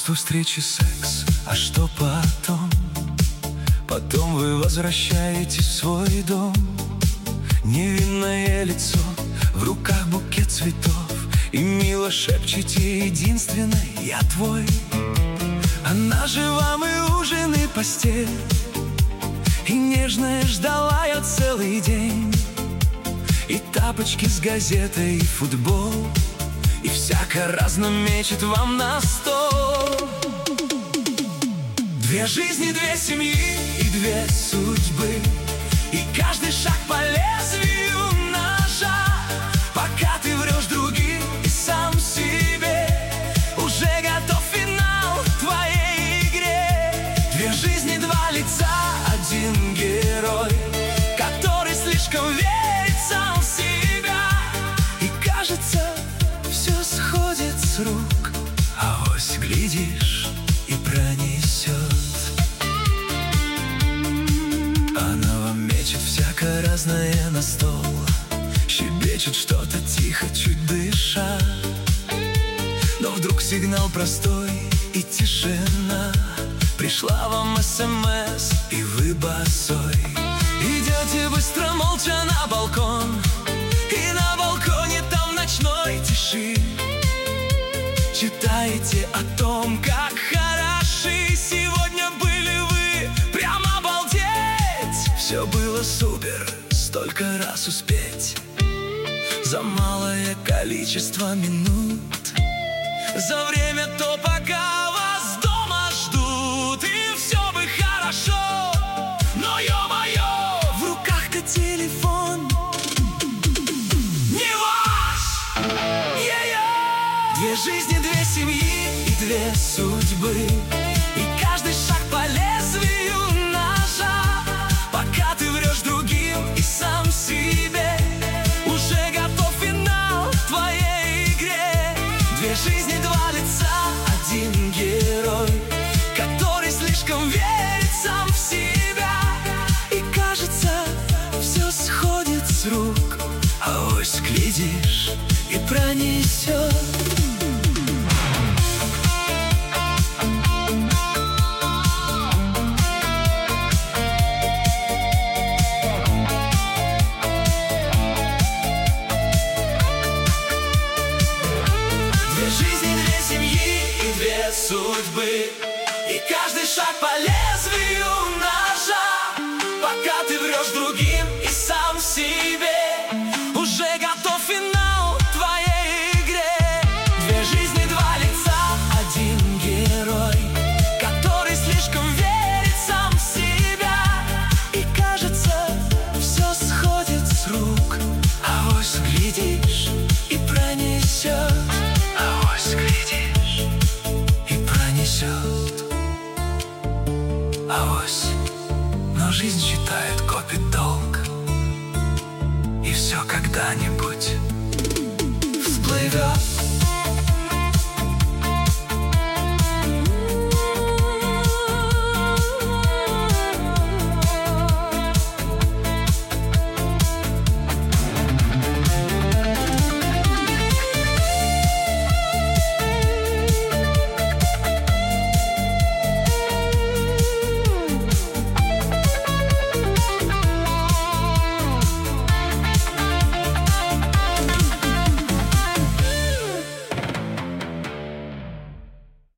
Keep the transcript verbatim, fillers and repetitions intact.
Чувство встречи, секс, а что потом? Потом вы возвращаетесь в свой дом. Невинное лицо, в руках букет цветов, и мило шепчете: единственной я твой. Она же вам и ужин, и постель, и нежная ждала я целый день. И тапочки с газетой, и футбол, и всяко разно мечет вам на стол. Две жизни, две семьи и две судьбы, и каждый шаг по лезвию ножа. Пока ты врешь другим и сам себе, уже готов финал твоей игре. Две жизни, два лица, один герой, который слишком верит сам в себя. И кажется, все сходит с рук, а ось глядишь и пронесет. Она вам мечет всяко разное на стол, щебечет что-то тихо, чуть дыша. Но вдруг сигнал простой и тишина. Пришла вам СМС, и вы босой. Идете быстро, молча на балкон, и на балконе там ночной тиши читаете о том, как хороши сегодня были вы. Прямо обалдеть! Все было супер, столько раз успеть за малое количество минут. За время то, пока вас дома ждут, и все бы хорошо. Но ё-моё, в руках-то телефон не ваш. Е-е! Две жизни, две семьи и две судьбы, и каждый шаг по лезвию ножа. Пока ты врешь другим и сам себе, уже готов финал твоей игре. Две жизни, два лица, один герой, который слишком верит сам в себя. И кажется, все сходит с рук, а ось глядишь и пронесет. Судьбы, и каждый шаг по лезвию на